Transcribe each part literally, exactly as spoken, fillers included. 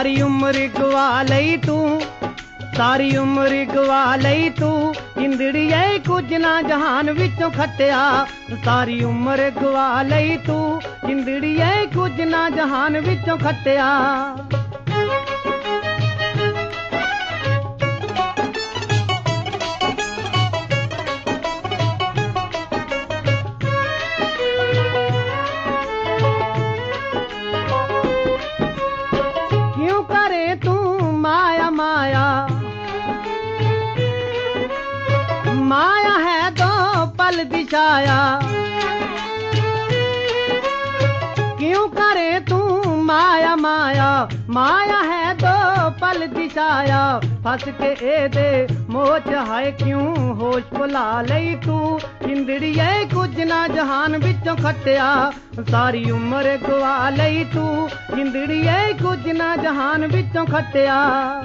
सारी उम्र गवा लई तू, सारी उम्र गवा लई तू, इंदड़िए कुछ ना जहान विचों खटिया। सारी उम्र गवा लई तू, इंदड़िए कुछ ना जहान विचों खटिया। क्यों करे तू माया माया, माया है तो पल दिशाया। क्यों करे तू माया माया, माया है तो पल दिशाया। फंस के ए दे मोच है क्यों होश भुला लई तू, इंदड़िए कुछ ना जहान विचों खटिया। सारी उम्र गवा लई तू, इंदड़िए कुछ ना जहान विचों खटिया।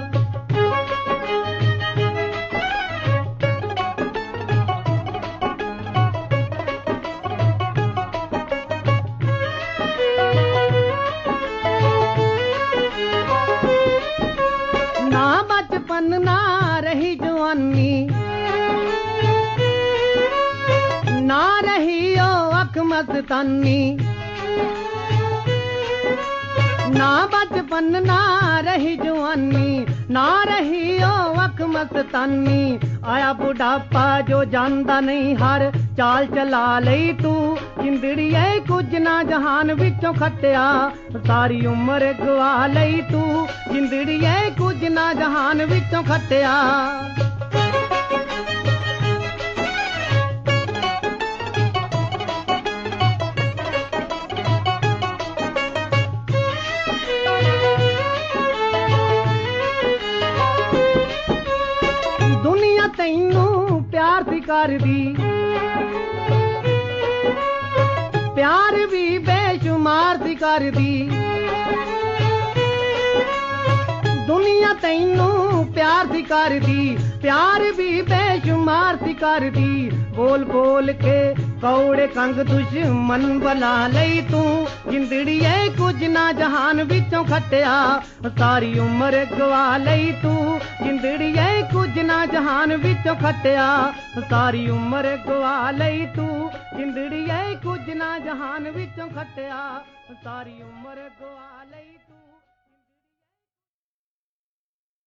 ना बचपन ना रही जवानी, ना रही ओ अख मस्तानी। ना बचपन ना रही जवानी, ना रही ओ अख मस्तानी। आया बुढ़ापा जो जानदा नहीं हर चाल चला लई तू, इंदड़िए कुछ ना जहान विचों खटिया। सारी उम्र गवा लई तू, इंदड़िए कुछ ना जहान विचों खटिया। दुनिया तैनू प्यार सी करदी, प्यार भी बेशुमार सी करदी। दुनिया तैनू प्यार सी करदी, प्यार भी बेशुमार सी करदी। बोल बोल के कौड़े कंग दुश्मन बना लई तू, इंदड़िए कुछ ना जहान विचों खटिया। सारी उम्र गवा लई तू, इंदड़िए कुछ ना जहान विचों खटिया। सारी उम्र गवा लई तू, इंदड़िए कुछ ना जहान विचों खटिया। सारी उम्र गवा लई तू।